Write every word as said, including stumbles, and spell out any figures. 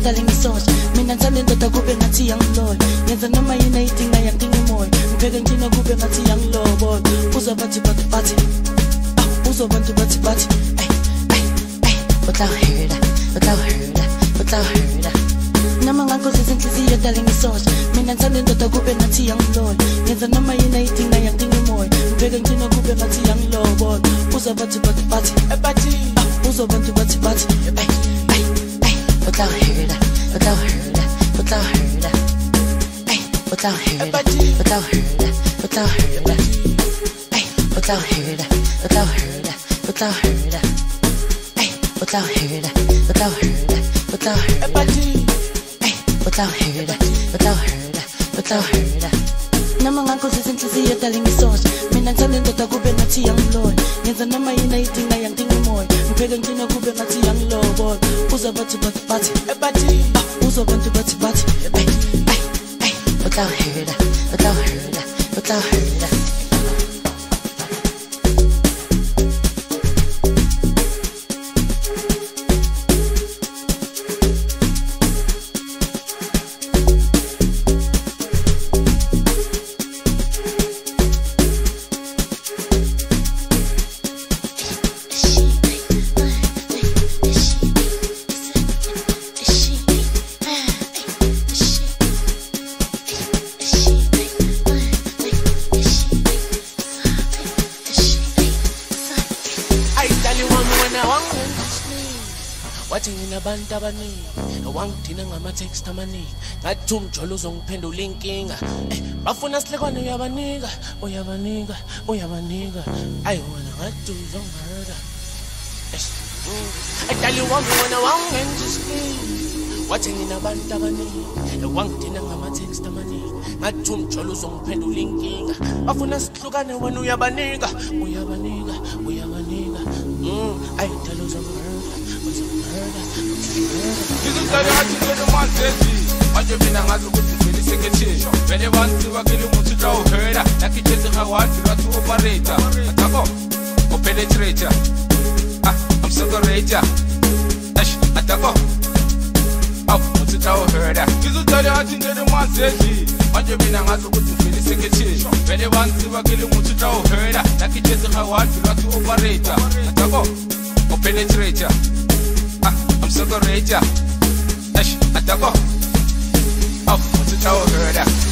darling isoja mina ngithanda indoda kube ngathi young yenza noma yini ayidinga yangidinga imoya ngibheke ngina kube ngathi young boy uzobathi bathi bathi uzobantu bathi bathi ay ay ay without hurt without hurt without hurt nama ngakho sezinhliziyo darling isoja mina ngithanda indoda kube ngathi young yenza noma yini ayidinga yangidinga imoya ngibheke ngina kube ngathi young boy uzobathi bathi bathi bathi uzobantu bathi bathi ay ay ay without hurt without hurt without hurt ay without hurt without hurt without hurt ay without hurt without hurt without hurt ay without hurt without hurt without hurt ay without hurt without hurt without hurt nama ngakho sezinhliziyo darling isoja mina ngithanda indoda kube ngathi young yenza noma yini ayidinga yangidinga imoya ngibheke ngina kube ngathi young boy uzobathi bathi bathi bathi uzobantu bathi bathi ay ay ay without hurt without hurt without hurt abantu abaningi wangidina ngama-text amaningi ngathi umjolo uzongiphendula inkinga bafuna sihlekwane uyabanika uyabanika uyabanika ayiwona ngathi uzongihurta ayidali wami wena wangenza isipili wathi nginabantu abaningi wangidina ngama-text amaningi ngathi umjolo uzongiphendula inkinga bafuna sihlukane wena uyabanika uyabanika uyabanika ayidali uzongihurta Ngizumdala ngathi ngene manje manje mina ngazi ukuthi vele sekethe vele bantu bakele umuntu xa uhera nakithethe ngawathi bathi operator atako openetrator ah I'm separator ash atako auf umuntu xa uhera ngizumdala ngathi ngene manje manje mina ngazi ukuthi vele sekethe vele bantu bakele umuntu xa uhera nakithethe ngawathi bathi operator atako openetrator I'm so good, Rachel. Ash, I don't go. Oh, what's it over there?